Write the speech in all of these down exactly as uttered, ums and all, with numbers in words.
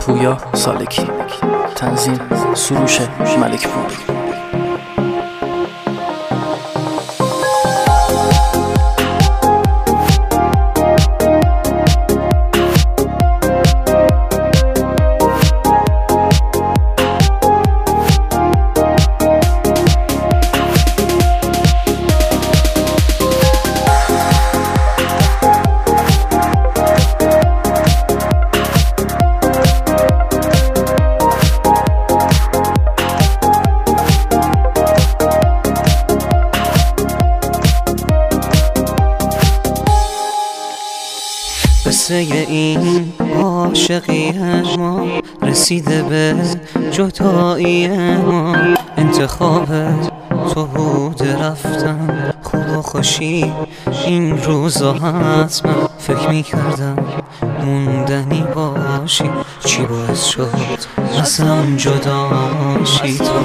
پویا سالکی، تنظیم سروش ملکپور. قصه این عاشقی ما رسیده به جدایی ما، انتخابت تو بود رفتن خوب و خوشی این روزا حتما فکر میکردم موندنی باشی، چی باعث شد ازم جداشی تو؟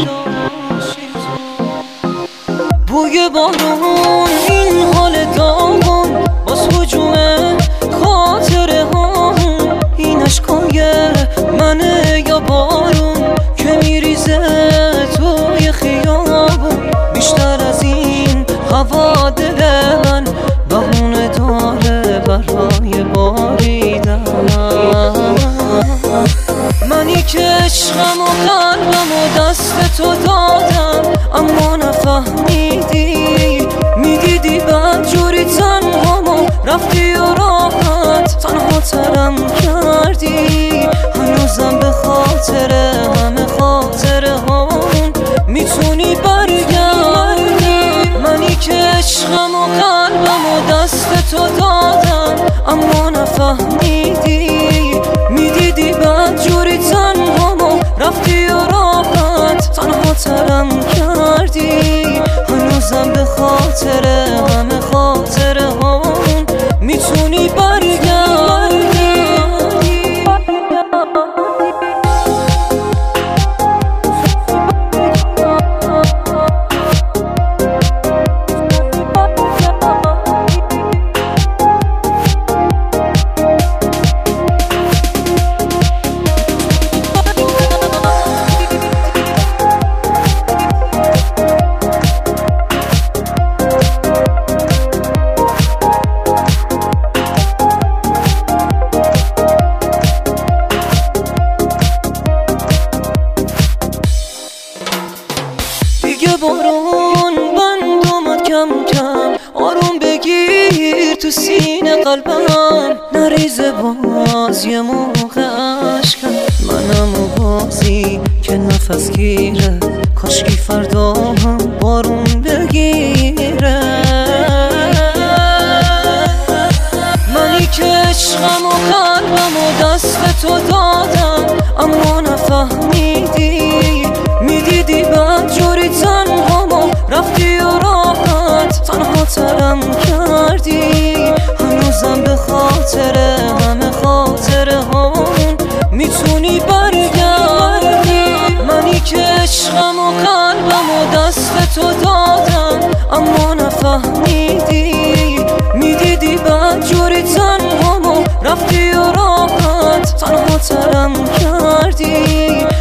بوی بارون این حال داغون باز هجومه خاطره ها، این عشقای منه یا بارون که میریزه توی خیابون؟ بیشتر از این هوا دل من بهونه داره برای باریدن. منی که عشقم و قلبم و دست تو دادم اما نفهمیدی، میدیدی بدجوری تنهامو رفتی و راحت تنها ترم کردی. هنوزم به خاطر همه خاطره هامون میتونی برگردی. منی که عشقم و قلبم و دست تو دادم اما نفهمیدی، میدیدی بدجوری تنهامو رفتی و راحت تنها ترم کردی. هنوزم به خاطر همه خاطره هامون میتونی برگردی. دیگه بارون بند اومد کم کم، آروم بگیر تو سینه قلبم، نریزه باز یه موقع عشقم. منم و بازی که نفس گیره، کاشکی فردا هم بارون بگیره. منی که عشقم و قلبم و دست تو دادم اما نفهمیدی، میدیدی بدجوری تنهامو رفتی و راحت تنها ترم کردی. هنوزم به خاطر همه خاطره هامون میتونی برگردی. منی که عشقم و قلبم و دست تو دادم اما نفهمیدی، میدیدی بدجوری تنهامو رفتی و راحت تنها ترم کردی.